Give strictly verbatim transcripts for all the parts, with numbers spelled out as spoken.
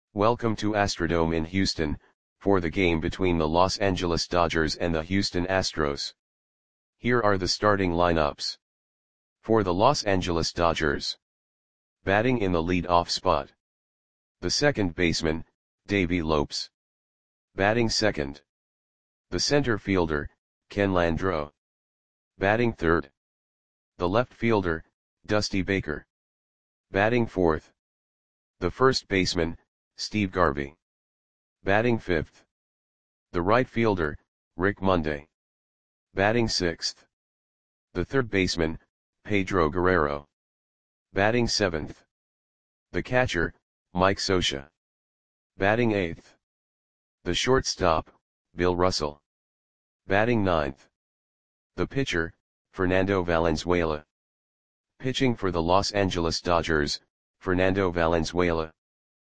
Welcome to Astrodome in Houston, for the game between the Los Angeles Dodgers and the Houston Astros. Here are the starting lineups. For the Los Angeles Dodgers. Batting in the lead-off spot. The second baseman, Davey Lopes. Batting second. The center fielder, Ken Landreaux. Batting third. The left fielder, Dusty Baker. Batting fourth. The first baseman, Steve Garvey. Batting fifth. The right fielder, Rick Monday. Batting sixth. The third baseman, Pedro Guerrero. Batting seventh. The catcher, Mike Scioscia. Batting eighth. The shortstop, Bill Russell. Batting ninth. The pitcher, Fernando Valenzuela. Pitching for the Los Angeles Dodgers, Fernando Valenzuela.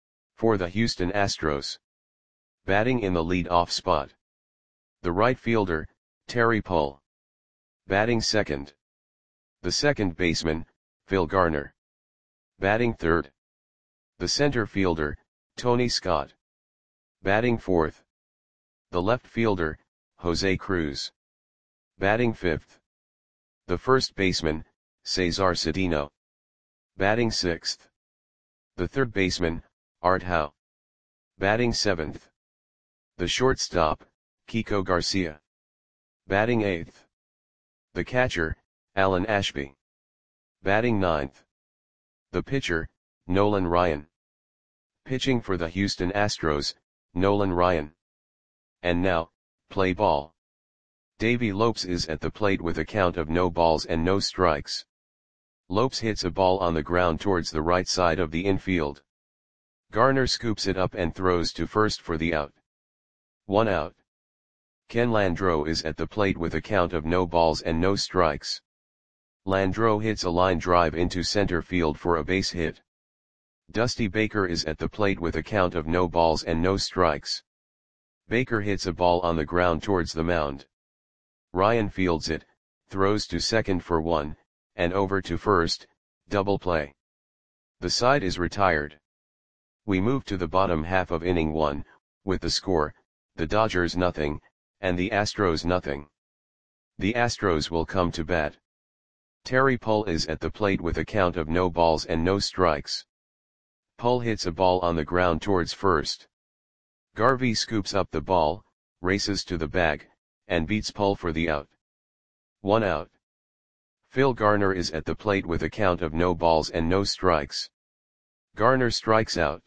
For the Houston Astros. Batting in the lead-off spot. The right fielder, Terry Pull. Batting second. The second baseman, Phil Garner. Batting third. The center fielder, Tony Scott. Batting fourth. The left fielder, Jose Cruz. Batting fifth. The first baseman, Cesar Cedeno. Batting sixth. The third baseman, Art Howe. Batting seventh. The shortstop, Kiko Garcia. Batting eighth. The catcher, Alan Ashby. Batting ninth. The pitcher, Nolan Ryan. Pitching for the Houston Astros, Nolan Ryan. And now, play ball. Davey Lopes is at the plate with a count of no balls and no strikes. Lopes hits a ball on the ground towards the right side of the infield. Garner scoops it up and throws to first for the out. One out. Ken Landreaux is at the plate with a count of no balls and no strikes. Landreaux hits a line drive into center field for a base hit. Dusty Baker is at the plate with a count of no balls and no strikes. Baker hits a ball on the ground towards the mound. Ryan fields it, throws to second for one, and over to first, double play. The side is retired. We move to the bottom half of inning one, with the score, the Dodgers nothing, and the Astros nothing. The Astros will come to bat. Terry Pull is at the plate with a count of no balls and no strikes. Pull hits a ball on the ground towards first. Garvey scoops up the ball, races to the bag, and beats Pull for the out. One out. Phil Garner is at the plate with a count of no balls and no strikes. Garner strikes out.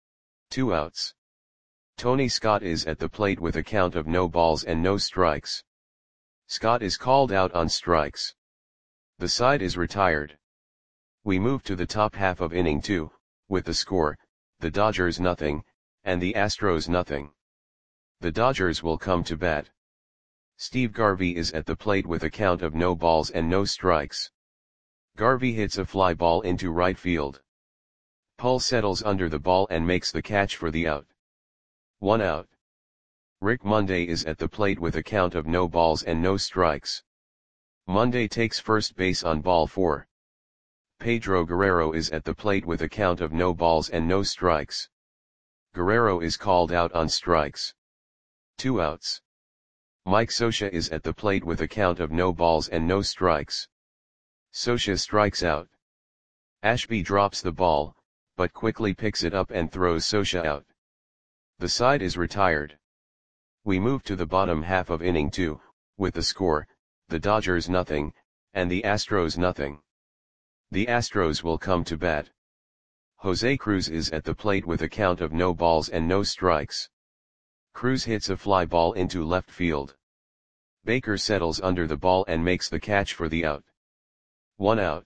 Two outs. Tony Scott is at the plate with a count of no balls and no strikes. Scott is called out on strikes. The side is retired. We move to the top half of inning two, with the score, the Dodgers nothing, and the Astros nothing. The Dodgers will come to bat. Steve Garvey is at the plate with a count of no balls and no strikes. Garvey hits a fly ball into right field. Pull settles under the ball and makes the catch for the out. One out. Rick Monday is at the plate with a count of no balls and no strikes. Monday takes first base on ball four. Pedro Guerrero is at the plate with a count of no balls and no strikes. Guerrero is called out on strikes. Two outs. Mike Scioscia is at the plate with a count of no balls and no strikes. Scioscia strikes out. Ashby drops the ball, but quickly picks it up and throws Scioscia out. The side is retired. We move to the bottom half of inning two, with the score, the Dodgers nothing, and the Astros nothing. The Astros will come to bat. Jose Cruz is at the plate with a count of no balls and no strikes. Cruz hits a fly ball into left field. Baker settles under the ball and makes the catch for the out. One out.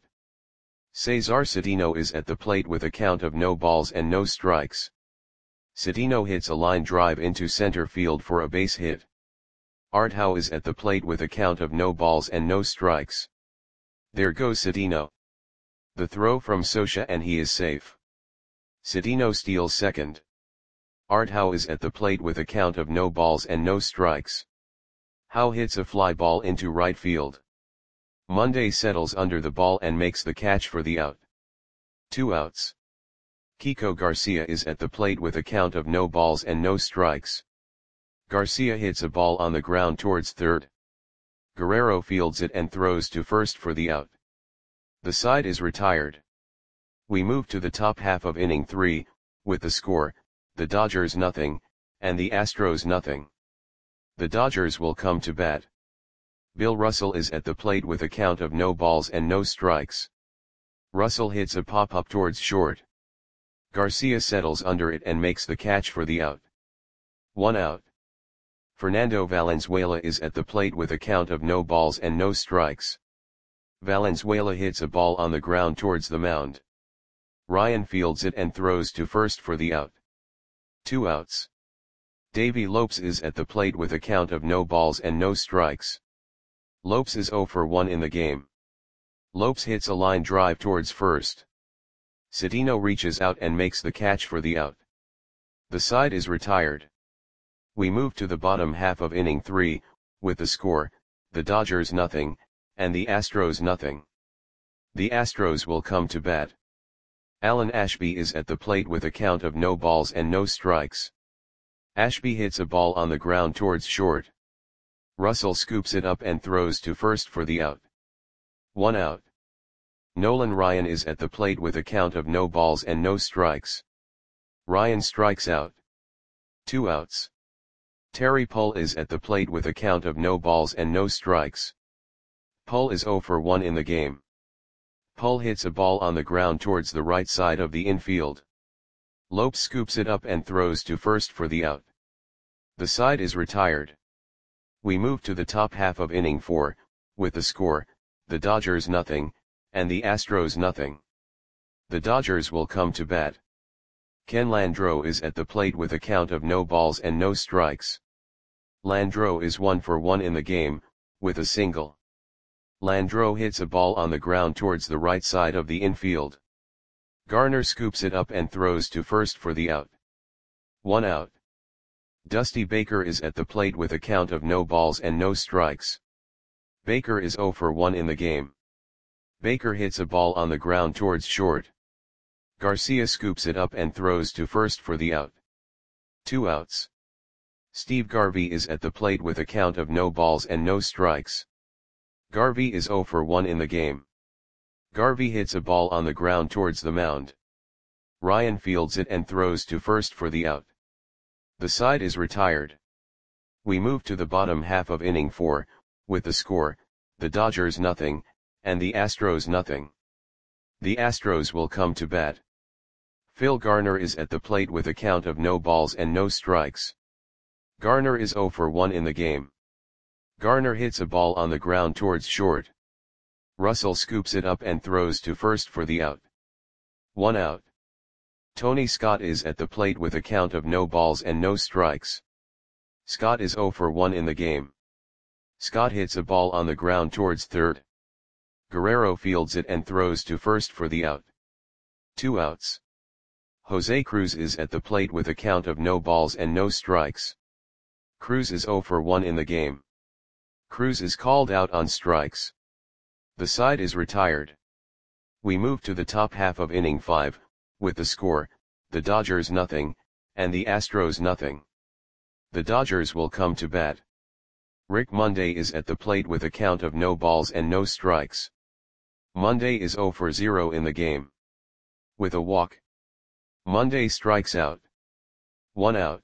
Cesar Cedeno is at the plate with a count of no balls and no strikes. Cedeno hits a line drive into center field for a base hit. Art Howe is at the plate with a count of no balls and no strikes. There goes Cedeno. The throw from Scioscia and he is safe. Cedeno steals second. Art Howe is at the plate with a count of no balls and no strikes. Howe hits a fly ball into right field. Monday settles under the ball and makes the catch for the out. Two outs. Kiko Garcia is at the plate with a count of no balls and no strikes. Garcia hits a ball on the ground towards third. Guerrero fields it and throws to first for the out. The side is retired. We move to the top half of inning three, with the score, the Dodgers nothing, and the Astros nothing. The Dodgers will come to bat. Bill Russell is at the plate with a count of no balls and no strikes. Russell hits a pop-up towards short. Garcia settles under it and makes the catch for the out. One out. Fernando Valenzuela is at the plate with a count of no balls and no strikes. Valenzuela hits a ball on the ground towards the mound. Ryan fields it and throws to first for the out. Two outs. Davey Lopes is at the plate with a count of no balls and no strikes. Lopes is oh for one in the game. Lopes hits a line drive towards first. Cedeno reaches out and makes the catch for the out. The side is retired. We move to the bottom half of inning three, with the score, the Dodgers nothing, and the Astros nothing. The Astros will come to bat. Alan Ashby is at the plate with a count of no balls and no strikes. Ashby hits a ball on the ground towards short. Russell scoops it up and throws to first for the out. One out. Nolan Ryan is at the plate with a count of no balls and no strikes. Ryan strikes out. Two outs. Terry Pull is at the plate with a count of no balls and no strikes. Pull is oh for one in the game. Pull hits a ball on the ground towards the right side of the infield. Lopes scoops it up and throws to first for the out. The side is retired. We move to the top half of inning four, with the score, the Dodgers nothing, and the Astros nothing. The Dodgers will come to bat. Ken Landreau is at the plate with a count of no balls and no strikes. Landreau is one for one in the game, with a single. Landreau hits a ball on the ground towards the right side of the infield. Garner scoops it up and throws to first for the out. One out. Dusty Baker is at the plate with a count of no balls and no strikes. Baker is oh for one in the game. Baker hits a ball on the ground towards short. Garcia scoops it up and throws to first for the out. Two outs. Steve Garvey is at the plate with a count of no balls and no strikes. Garvey is oh for one in the game. Garvey hits a ball on the ground towards the mound. Ryan fields it and throws to first for the out. The side is retired. We move to the bottom half of inning four, with the score, the Dodgers nothing, and the Astros nothing. The Astros will come to bat. Phil Garner is at the plate with a count of no balls and no strikes. Garner is oh for one in the game. Garner hits a ball on the ground towards short. Russell scoops it up and throws to first for the out. One out. Tony Scott is at the plate with a count of no balls and no strikes. Scott is oh for one in the game. Scott hits a ball on the ground towards third. Guerrero fields it and throws to first for the out. Two outs. Jose Cruz is at the plate with a count of no balls and no strikes. Cruz is oh for one in the game. Cruz is called out on strikes. The side is retired. We move to the top half of inning five, with the score, the Dodgers nothing, and the Astros nothing. The Dodgers will come to bat. Rick Monday is at the plate with a count of no balls and no strikes. Monday is oh for zero in the game. With a walk. Monday strikes out. One out.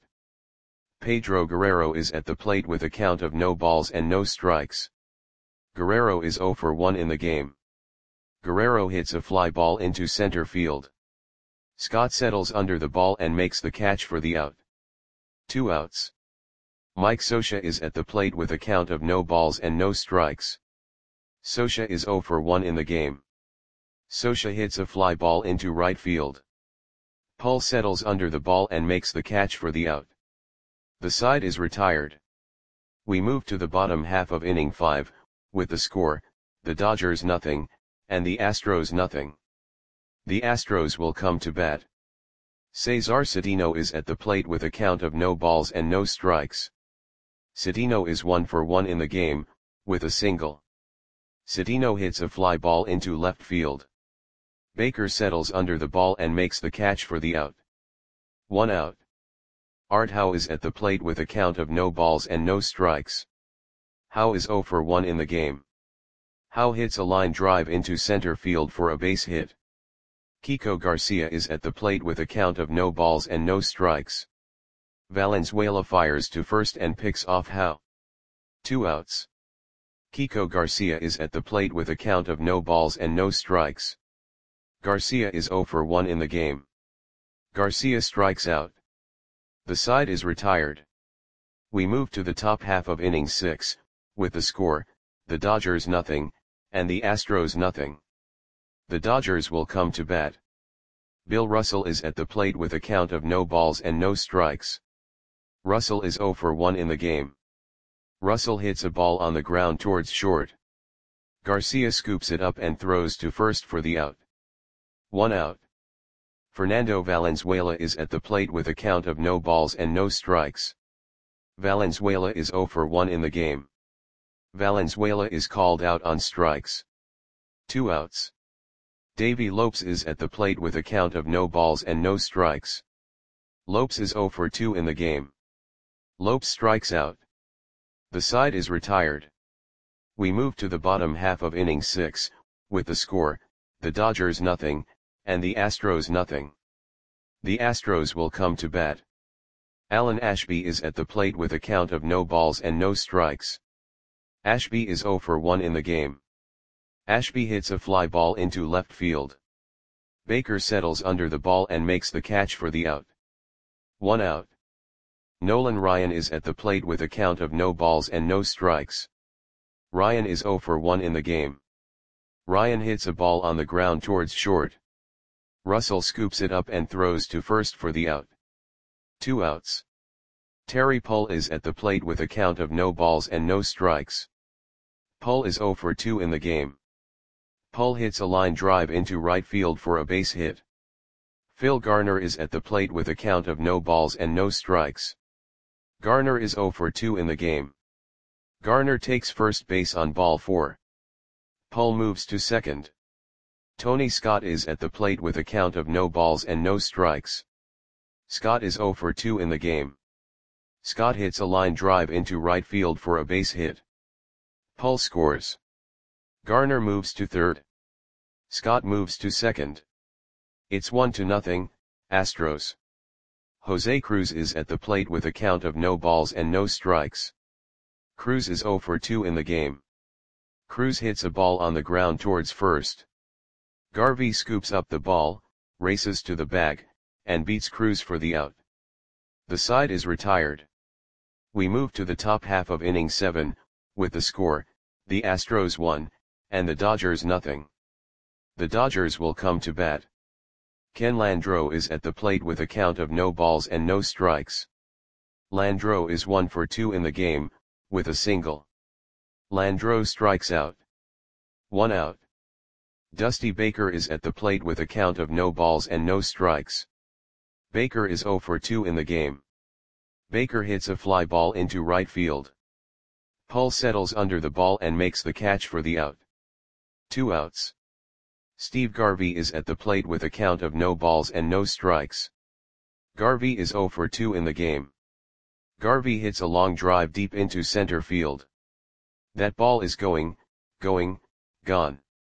Pedro Guerrero is at the plate with a count of no balls and no strikes. Guerrero is oh for one in the game. Guerrero hits a fly ball into center field. Scott settles under the ball and makes the catch for the out. Two outs. Mike Scioscia is at the plate with a count of no balls and no strikes. Scioscia is oh for one in the game. Scioscia hits a fly ball into right field. Pull settles under the ball and makes the catch for the out. The side is retired. We move to the bottom half of inning five, with the score, the Dodgers nothing, and the Astros nothing. The Astros will come to bat. Cesar Cedeno is at the plate with a count of no balls and no strikes. Cedeno is one for one in the game, with a single. Cedeno hits a fly ball into left field. Baker settles under the ball and makes the catch for the out. One out. Art Howe is at the plate with a count of no balls and no strikes. Howe is zero for one in the game. Howe hits a line drive into center field for a base hit. Kiko Garcia is at the plate with a count of no balls and no strikes. Valenzuela fires to first and picks off Howe. Two outs. Kiko Garcia is at the plate with a count of no balls and no strikes. Garcia is zero for one in the game. Garcia strikes out. The side is retired. We move to the top half of inning six, with the score, the Dodgers nothing, and the Astros nothing. The Dodgers will come to bat. Bill Russell is at the plate with a count of no balls and no strikes. Russell is zero for one in the game. Russell hits a ball on the ground towards short. Garcia scoops it up and throws to first for the out. One out. Fernando Valenzuela is at the plate with a count of no balls and no strikes. Valenzuela is zero for one in the game. Valenzuela is called out on strikes. Two outs. Davey Lopes is at the plate with a count of no balls and no strikes. Lopes is zero for two in the game. Lopes strikes out. The side is retired. We move to the bottom half of inning six, with the score, the Dodgers nothing, and the Astros nothing. The Astros will come to bat. Alan Ashby is at the plate with a count of no balls and no strikes. Ashby is zero for one in the game. Ashby hits a fly ball into left field. Baker settles under the ball and makes the catch for the out. One out. Nolan Ryan is at the plate with a count of no balls and no strikes. Ryan is zero for one in the game. Ryan hits a ball on the ground towards short. Russell scoops it up and throws to first for the out. Two outs. Terry Pull is at the plate with a count of no balls and no strikes. Pull is zero for two in the game. Pull hits a line drive into right field for a base hit. Phil Garner is at the plate with a count of no balls and no strikes. Garner is zero for two in the game. Garner takes first base on ball four. Pull moves to second. Tony Scott is at the plate with a count of no balls and no strikes. Scott is zero for two in the game. Scott hits a line drive into right field for a base hit. Pull scores. Garner moves to third. Scott moves to second. It's one to nothing, Astros. Jose Cruz is at the plate with a count of no balls and no strikes. Cruz is zero for two in the game. Cruz hits a ball on the ground towards first. Garvey scoops up the ball, races to the bag, and beats Cruz for the out. The side is retired. We move to the top half of inning seven, with the score, the Astros one, and the Dodgers nothing. The Dodgers will come to bat. Ken Landreaux is at the plate with a count of no balls and no strikes. Landreaux is one for two in the game, with a single. Landreaux strikes out. One out. Dusty Baker is at the plate with a count of no balls and no strikes. Baker is zero for two in the game. Baker hits a fly ball into right field. Pull settles under the ball and makes the catch for the out. Two outs. Steve Garvey is at the plate with a count of no balls and no strikes. Garvey is zero for two in the game. Garvey hits a long drive deep into center field. That ball is going, going, gone.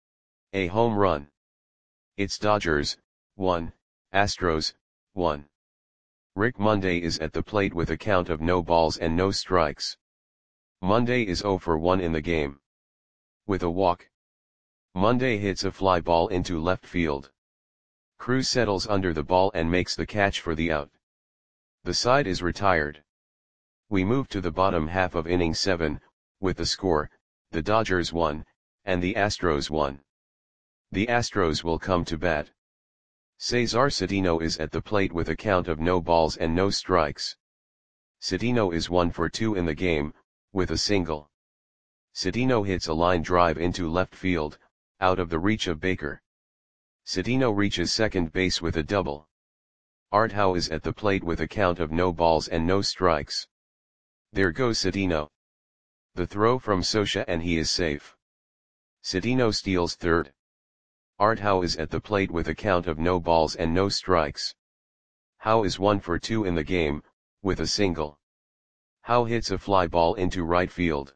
A home run. It's Dodgers, one, Astros, one. Rick Monday is at the plate with a count of no balls and no strikes. Monday is zero for one in the game. With a walk. Monday hits a fly ball into left field. Cruz settles under the ball and makes the catch for the out. The side is retired. We move to the bottom half of inning seven, with the score, the Dodgers one, and the Astros one. The Astros will come to bat. Cesar Cedeno is at the plate with a count of no balls and no strikes. Cedeno is one for two in the game, with a single. Cedeno hits a line drive into left field, out of the reach of Baker. Cedeno reaches second base with a double. Art Howe is at the plate with a count of no balls and no strikes. There goes Cedeno. The throw from Socha and he is safe. Cedeno steals third. Art Howe is at the plate with a count of no balls and no strikes. Howe is one for two in the game, with a single. Howe hits a fly ball into right field.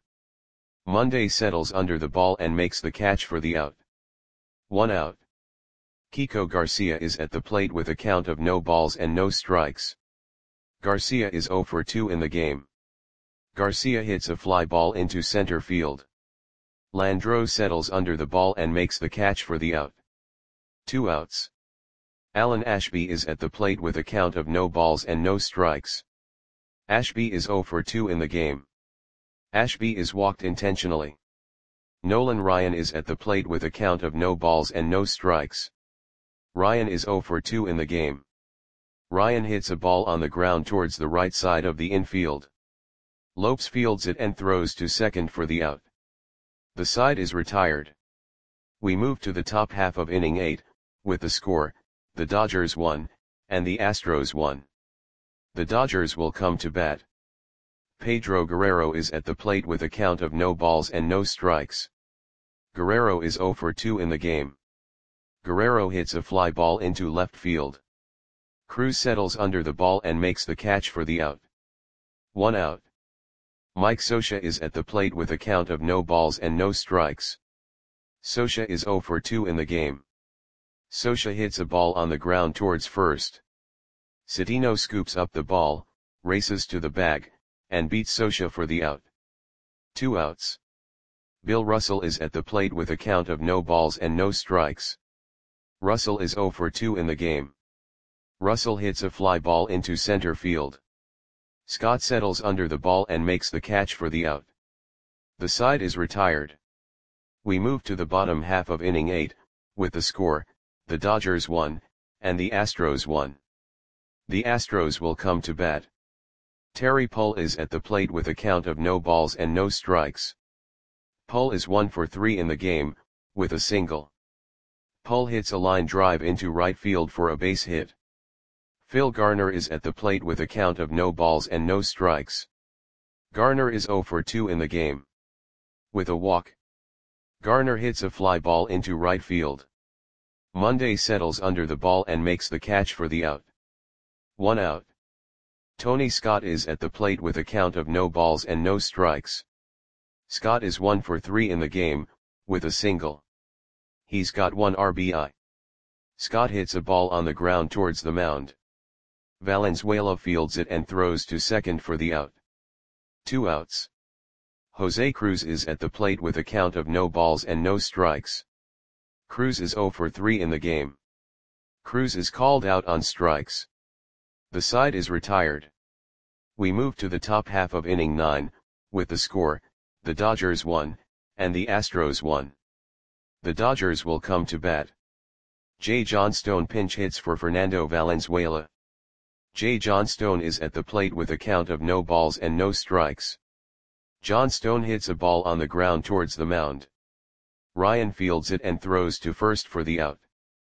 Monday settles under the ball and makes the catch for the out. One out. Kiko Garcia is at the plate with a count of no balls and no strikes. Garcia is zero for two in the game. Garcia hits a fly ball into center field. Landreau settles under the ball and makes the catch for the out. Two outs. Alan Ashby is at the plate with a count of no balls and no strikes. Ashby is zero for two in the game. Ashby is walked intentionally. Nolan Ryan is at the plate with a count of no balls and no strikes. Ryan is zero for two in the game. Ryan hits a ball on the ground towards the right side of the infield. Lopes fields it and throws to second for the out. The side is retired. We move to the top half of inning eight, with the score, the Dodgers won, and the Astros won. The Dodgers will come to bat. Pedro Guerrero is at the plate with a count of no balls and no strikes. Guerrero is zero for two in the game. Guerrero hits a fly ball into left field. Cruz settles under the ball and makes the catch for the out. One out. Mike Scioscia is at the plate with a count of no balls and no strikes. Scioscia is zero for two in the game. Scioscia hits a ball on the ground towards first. Cedeno scoops up the ball, races to the bag, and beats Scioscia for the out. Two outs. Bill Russell is at the plate with a count of no balls and no strikes. Russell is zero for two in the game. Russell hits a fly ball into center field. Scott settles under the ball and makes the catch for the out. The side is retired. We move to the bottom half of inning eight, with the score, the Dodgers won, and the Astros won. The Astros will come to bat. Terry Pull is at the plate with a count of no balls and no strikes. Pull is one for three in the game, with a single. Pull hits a line drive into right field for a base hit. Phil Garner is at the plate with a count of no balls and no strikes. Garner is zero for two in the game. With a walk. Garner hits a fly ball into right field. Monday settles under the ball and makes the catch for the out. One out. Tony Scott is at the plate with a count of no balls and no strikes. Scott is one for three in the game, with a single. He's got one R B I. Scott hits a ball on the ground towards the mound. Valenzuela fields it and throws to second for the out. Two outs. Jose Cruz is at the plate with a count of no balls and no strikes. Cruz is zero for three in the game. Cruz is called out on strikes. The side is retired. We move to the top half of inning nine, with the score, the Dodgers won, and the Astros won. The Dodgers will come to bat. Jay Johnstone pinch hits for Fernando Valenzuela. Jay Johnstone is at the plate with a count of no balls and no strikes. Johnstone hits a ball on the ground towards the mound. Ryan fields it and throws to first for the out.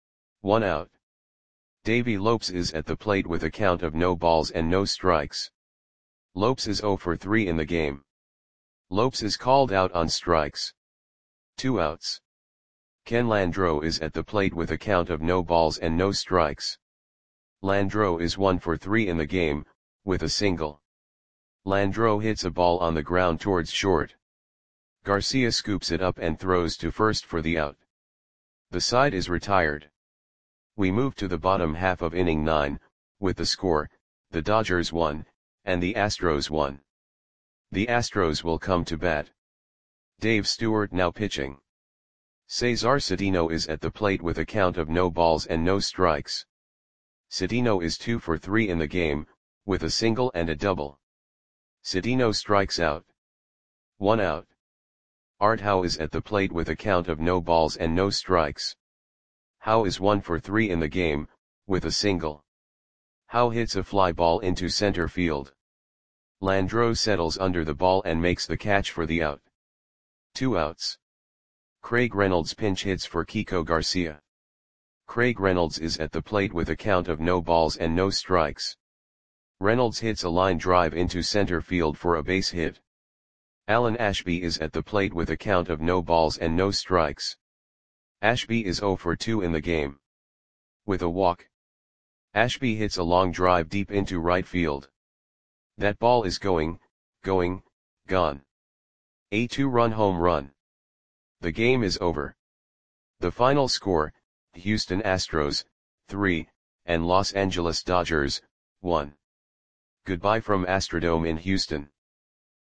One out. Davey Lopes is at the plate with a count of no balls and no strikes. Lopes is zero for three in the game. Lopes is called out on strikes. Two outs. Ken Landreau is at the plate with a count of no balls and no strikes. Landreau is one for three in the game, with a single. Landreau hits a ball on the ground towards short. Garcia scoops it up and throws to first for the out. The side is retired. We move to the bottom half of inning nine, with the score, the Dodgers won, and the Astros won. The Astros will come to bat. Dave Stewart now pitching. Cesar Cedeno is at the plate with a count of no balls and no strikes. Cedeno is two for three in the game, with a single and a double. Cedeno strikes out. One out. Art Howe is at the plate with a count of no balls and no strikes. Howe is one for three in the game, with a single. Howe hits a fly ball into center field. Landreau settles under the ball and makes the catch for the out. Two outs. Craig Reynolds pinch hits for Kiko Garcia. Craig Reynolds is at the plate with a count of no balls and no strikes. Reynolds hits a line drive into center field for a base hit. Alan Ashby is at the plate with a count of no balls and no strikes. Ashby is zero for two in the game. With a walk, Ashby hits a long drive deep into right field. That ball is going, going, gone. A two-run home run. The game is over. The final score, Houston Astros, three, and Los Angeles Dodgers, one. Goodbye from Astrodome in Houston.